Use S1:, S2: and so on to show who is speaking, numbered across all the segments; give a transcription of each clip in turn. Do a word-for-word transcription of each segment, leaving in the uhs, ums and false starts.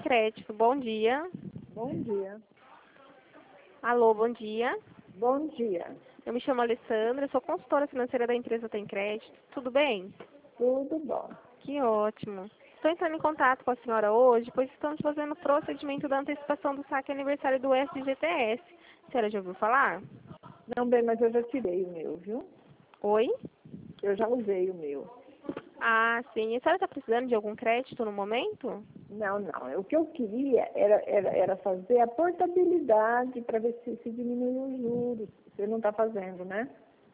S1: Crédito, bom dia.
S2: Bom dia.
S1: Alô, bom dia.
S2: Bom dia.
S1: Eu me chamo Alessandra, sou consultora financeira da empresa Tem Crédito. Tudo bem?
S2: Tudo bom.
S1: Que ótimo. Estou entrando em contato com a senhora hoje, pois estamos fazendo o procedimento da antecipação do saque aniversário do F G T S. A senhora já ouviu falar?
S2: Não, bem, mas eu já tirei o meu, viu?
S1: Oi?
S2: Eu já usei o meu.
S1: Ah, sim. A senhora está precisando de algum crédito no momento?
S2: Não, não. O que eu queria era, era, era fazer a portabilidade para ver se, se diminui os juros. Você não está fazendo, né?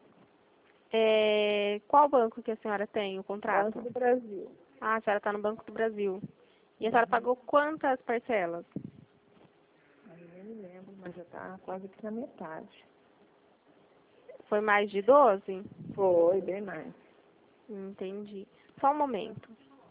S1: É... Qual banco que a senhora tem o contrato?
S2: Banco do Brasil.
S1: Ah, a senhora está no Banco do Brasil. E a senhora pagou quantas parcelas?
S2: Eu nem me lembro, mas já está quase que na metade.
S1: Foi mais de doze?
S2: Foi, bem mais.
S1: Entendi. Só um momento.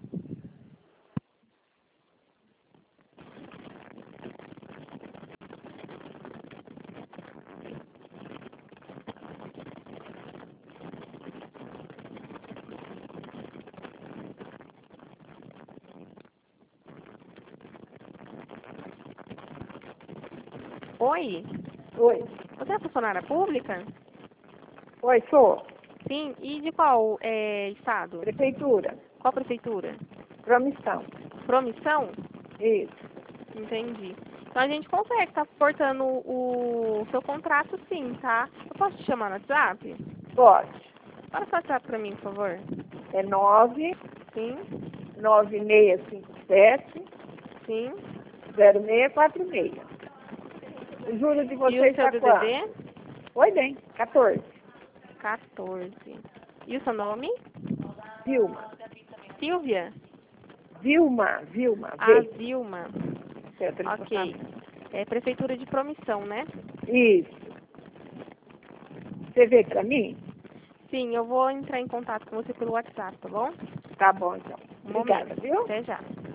S1: Oi?
S2: Oi.
S1: Você é funcionária pública?
S2: Oi, sou.
S1: Sim. E de qual é, estado?
S2: Prefeitura.
S1: Qual prefeitura?
S2: Promissão.
S1: Promissão?
S2: Isso.
S1: Entendi. Então a gente consegue estar portando o seu contrato sim, tá? Eu posso te chamar no WhatsApp?
S2: Pode.
S1: Fala seu WhatsApp pra mim, por favor.
S2: É nove
S1: Sim,
S2: nove seis cinco sete
S1: sim.
S2: zero seis quatro seis. O juro de
S1: E
S2: vocês
S1: o seu
S2: está quanto?
S1: D D D?
S2: Oi, bem, quatorze.
S1: quatorze. E o seu nome?
S2: Vilma.
S1: Silvia?
S2: Vilma, Vilma,
S1: A
S2: V.
S1: Vilma.
S2: Certo, ele
S1: Ok.
S2: passava.
S1: É Prefeitura de Promissão, né?
S2: Isso. Você vê para mim?
S1: Sim, eu vou entrar em contato com você pelo WhatsApp, tá bom?
S2: Tá bom, então.
S1: Um
S2: Obrigada,
S1: momento.
S2: viu?
S1: Até já.